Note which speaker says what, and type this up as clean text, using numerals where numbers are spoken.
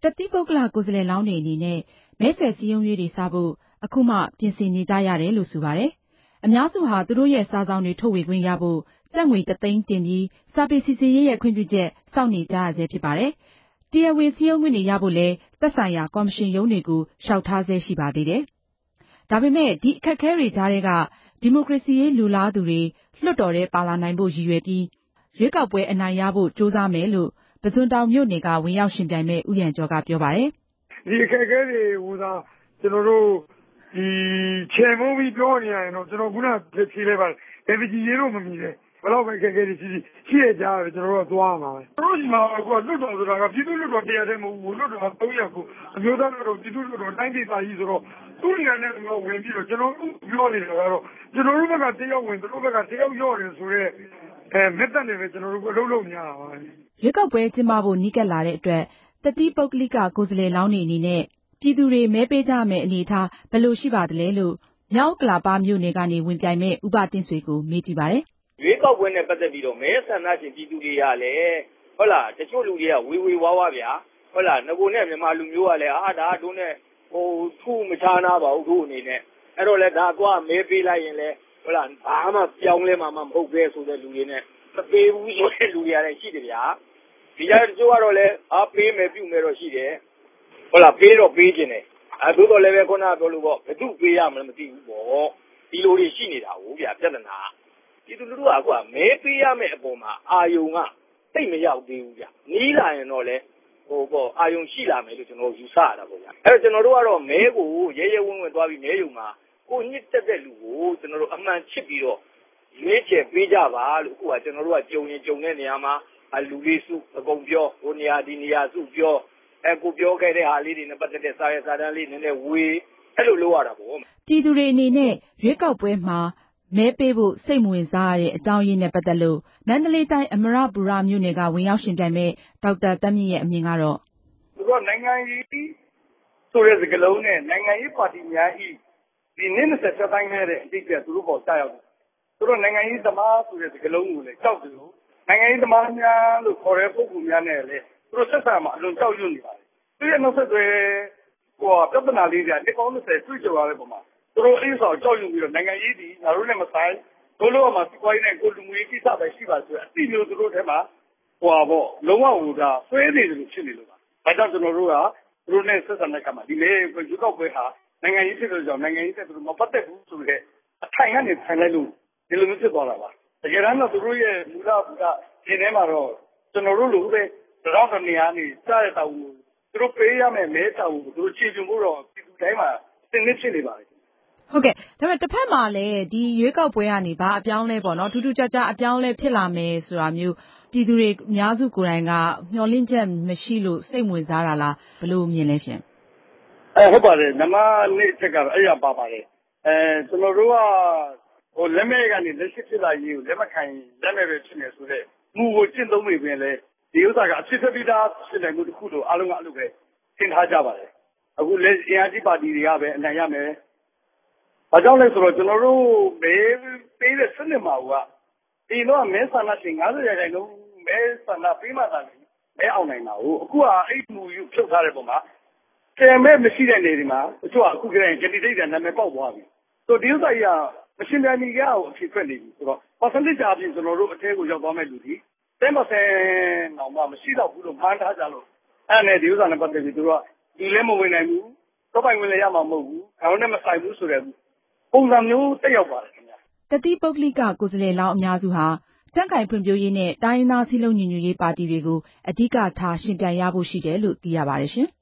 Speaker 1: တိပုဂ္ဂလကိုယ်စားလှယ်လောင်းတွေအနေနဲ့မဲဆွယ်စည်းရုံးရေးတွေစဖို့အခုမှပြင်ဆင်နေကြရတယ်လို့ဆိုပါတယ်။အများစုဟာသူတို့ရဲ့စာဆောင်တွေထုတ်ဝေခွင့်ရဖို့ကျပ်ငွေ1 သိန်းတင်ပြီးစာပေစီစစ်ရေးရဲ့ခွင့်ပြုချက်စောင့်နေကြရဆဲဖြစ်ပါတယ်။တရားဝင်စည်းရုံးခွင့်တွေရဖို့လည်းသက်ဆိုင်ရာကော်မရှင်ရုံးတွေကိုလျှောက်ထားဆဲရှိပါသေးတယ်။ဒါပေမဲ့ဒီအခက်အခဲတွေကြားထဲကဒီမိုကရေစီရေးလိုလားသူတွေလွှတ်တော်ထဲပါလာနိုင်ဖို့ရည်ရွယ်ပြီးရွေးကောက်ပွဲအနိုင်ရဖို့ကြိုးစားမယ်လို့ပုဇွန်တောင်မြို့နယ်ကဝင်ရောက်ရှင်ပြိုင်မဲ့ဦးရန်ကျော်ကပြောပါတယ်
Speaker 2: ။ဒီအခက်အခဲတွေကိုသာကျွန်တော်တို့ဒီချေမုန်းပြီးပြောနေရရင်တော့ကျွန်တော်ခုနဖြေလိုက်ပါတယ်။ဘယ်ကြီးရေးတော့မမီလဲ။ဘယ်တော့ပဲအခက်အခဲတွေရှိရကြတယ်ကျွန်တော်တို့သွားမှာပဲ။တို့ဒီမှာကလွတ်တော်ဆိုတာကပြည်သူ့လွတ်တော်တရားတဲ့မဟုတ်ဘူးလွတ်တော်300ကိုအမျိုးသားလွတ်တော်ပြည်သူ့လွတ်တော်တိုင်းဒေသကြီးဆိုတော့သူ့နေရာနဲ့တော့ဝင်ပြီးတော့ကျွန်တော်တို့ပြောနေတာကတော့ကျွန်တော်တို့ဘက်ကတယောက်ဝင်သူတို့ဘက်ကတယောက်ရော့တယ်ဆိုတော့မက်သက်နေပဲကျွန်တော်တို့အလုပ်လုပ်နေရတာပါ
Speaker 1: ။ရွေးကောက်ပွဲကျင်းပဖို့နီးကပ်လာတဲ့အတွက်တတိပုဂ္ဂလိကကိုယ်စားလှယ်လောင်းတွေအနေနဲ့ပြည်သူတွေမဲပေးကြမယ်အနေအထားဘယ်လိုရှိပါသလဲလို့မြောက်ဥက္ကလာပမြို့နယ်ကနေဝင်ပြိုင်မဲ့ဥပတင့်ဆွေကိုမေးကြည့်ပါတယ်
Speaker 3: ။ရွေးကောက်ပွဲနဲ့ပတ်သက်ပြီးတော့မဲဆန္ဒရှင်ပြည်သူတွေကလည်းဟုတ်လားတချို့လူတွေကဝေဝါးဗျာဟုတ်လားငကိုနဲ့မြန်မာလူမျိုးကလည်းဒါတို့နဲ့ထုမချားနာပါဘူးတို့အနေနဲ့အဲ့တော့လည်းဒါသွားမဲပေးလိုက်ရင်လည်းဟုတ်လားဘာမှပြောင်းလဲမှမဟုတ်ပဲဆိုတဲ့လူတွေနဲ့မပေးဘူးဆိုတဲ့လူတွေကလည်းရှိတယ်ဗျာဒီကြတချို့ကတော့လည်းပေးမယ်ပြုမယ်တော့ရှိတယ်ဟုတ်လားပေးတော့ပေးခြင်းတယ်သို့တော်လည်းပဲခုနကပြောလို့ပေါ့ဘယ်သူပေးရမလဲမသိဘူးပေါ့ဒီလိုတွေရှိနေတာဟုတ်ဗျာပြဿနာပြည်သူလူထုကအခုကမဲပေးရမယ့်အပေါ်မှာအာယုံကသိမရောက်သေးဘူးဗျနီးလာရင်တော့လေအာယုံရှိလာမယ်လို့ကျွန်တော်ယူဆရတာပေါ့ဗျအဲ့တော့ကျွန်တော်တို့ကတော့မဲကိုရဲရဲဝံ့ဝံ့သွားပြီးမဲယုံမှာကိုညစ်တက်တဲ့လူကိုကျွန်တော်တို့အမှန်ချစ်ပြီးတော့ရွေးချယ်ပေးကြပါလို့အခုကကျွန်တော်တို့ကကြုံရင်ကြုံတဲ့နေရာမှာလူလေးစုအကုန်ပြောဟိုနေရာဒီနေရာစုပြောကိုပြောခဲ့တဲ့ဟာလေးတွေနဲ့ပတ်သက်တဲ့စာရေးစာတမ်းလေးနည်းနည်းဝေးအဲ့လိုလုပ်ရတာပေါ့
Speaker 1: ပြည်သူတွေအနေနဲ့ရွေးကောက်ပွဲမှာမဲပေးဖို့စိတ်မဝင်စားရတဲ့အကြောင်းရင်းနဲ့ပတ်သက်လို့မန္တလေးတိုင်းအမရပူရမြို့နယ်ကဝင်ရောက်ရှင်ပြိုင်မဲ့ဒေါက်တာတန်းမြင့်ရဲ့အမြင်ကတော့
Speaker 2: သူကနိုင်ငံရေးဆိုတဲ့စကားလုံးနဲ့နိုင်ငံရေးပါတီများဤဒီနေ့20သက်တိုင်းခဲ့တဲ့အတိတ်ကသူတို့ပေါ်ကြားရောက်တယ်သူတို့နိုင်ငံရေးသမားဆိုတဲ့စကားလုံးကိုလည်းကြောက်တယ်လို့နိုင်ငံရေးသမားများလို့ခေါ်တဲ့ပုဂ္ဂိုလ်များနဲ့လည်းသူတို့ဆက်ဆံမှာအလွန်ကြောက်ရွံ့နေပါတယ်သူရဲ့နောက်ဆက်တွဲပြဿနာလေးတွေတစ်ပေါင်း20တွေ့ကြရတဲ့ပုံမှာသူတို့အေးဆောင်ကြောက်ရွံ့ပြီးတော့နိုင်ငံရေးဒီငါတို့နဲ့မဆိုင်တို့လို့မှစီးပွားရေးနဲ့ကိုလူမျိုးရေးကိစ္စပဲရှိပါဆိုတဲ့အတိမျိုးသူတို့ထဲမှာလုံးဝဆွဲနေတယ်လို့ဖြစ်နေလို့ပါဒါကြောင့်ကျွန်တော်တို့ကသူတို့နဲ့ဆက်ဆံတဲ့အခါမှာဒီလေရွေးကောက်ပွဲဟာနိုင်ငံရေးဖြစ်တဲ့ကြောင့်နိုင်ငံရေးနဲ့သူတို့မပတ်သက်ဘူးဆိုတဲ့အထိုင်ကနေထိုင်လိုက်လို့ဒီလိုမျိုးဖြစ်သွားတာပါတကယ်တမ်းတော့သူတို့ရဲ့မူလဒီထဲမှာတော့ကျွန်တော်တို့လိုပဲတော့ကနေရာနေစားရတောင်းသူတို့ပေးရမယ်မဲတောင်းသူတို့ခြေကျုံဖို့တော့ဒီတိုင်းမှာသင်နစ်ဖြစ်နေပါတယ်
Speaker 1: ဟုတ်ကဲ့ဒါပေမဲ့တစ်ဖက်မှာလည်းဒီရွေးကောက်ပွဲကနေဘာအပြောင်းလဲပေါ့နော်ထူးထူးခြားခြားအပြောင်းလဲဖြစ်လာမယ်ဆိုတာမျိုးပြည်သူတွေအများစုကိုယ်တိုင်ကမျှော်လင့်ချက်မရှိလို့စိတ်ဝင်စားတာလားဘယ်လိုမြင်လဲရှင်
Speaker 2: ဟုတ်ပါတယ်နမနေ့ချက်ကတော့အဲ့ရပါပါတယ်ကျွန်တော်တို့ကလက်မဲ့ကနေလက်ရှိဖြစ်လာရေးကိုလက်မခံလက်မဲ့ပဲဖြစ်နေဆိုတဲ့မူကိုကျင့်သုံးနေပင်လဲဒီဥစ္စာကအဖြစ်ဖြစ်ပြီးသားဖြစ်နေမှုတစ်ခုလို့အားလုံးကအဲ့လိုပဲသင်ထားကြပါတယ်အခုလက်အင်အားကြီးပါတီတွေကပဲအနိုင်ရမယ်ဘာကြောင့်လဲဆိုတော့ကျွန်တော်တို့မဲပေးတဲ့စနစ်မှာကဒီတော့မဲဆန္ဒရှင်90%လုံးမဲဆန္ဒပေးမှသာမဲအောင်နိုင်တာကိုအခုကအဲ့မူယူဖြုတ်ထားတဲ့ပုံမှာကဲမဲမရှိတဲ့နေဒီမှာတချို့ကအခုကတည်းက candidate ကနာမည်ပေါက်သွားပြီဆိုဒီဥစ္စာကြီးကမရှင်းပြနေကြအောင်အဖြစ်ထွက်နေပြီဆိုတော့ percentage အပြင်ကျွန်တော်တို့အထဲကိုရောက်သွားမဲ့လူကြီး10%တော့မရှိတော့ဘူးလို့မှန်းထားကြလို့အဲ့နဲ့ဒီဥစ္စာနဲ့ပတ်သက်ပြီးသူတို့ကဒီလည်းမဝင်နိုင်ဘူးတော့ပိုင်ဝင်လည်းရမှာမဟုတ်ဘူးခေါင်းနဲ့မဆိုင်ဘူးဆိုတဲ့ပုံစံမျိုးတက်ရောက်ပါတယ်ခင်ဗျာ
Speaker 1: တတိပုဂ္ဂလိကကိုယ်စားလှယ်လောင်းအများစုဟာကြံ့ခိုင်ဖွံ့ဖြိုးရေးနဲ့တိုင်းရင်းသားစည်းလုံးညီညွတ်ရေးပါတီတွေကိုအဓိကထားရှင်ပြိုင်ရဖို့ရှိတယ်လို့သိရပါတယ်ရှင်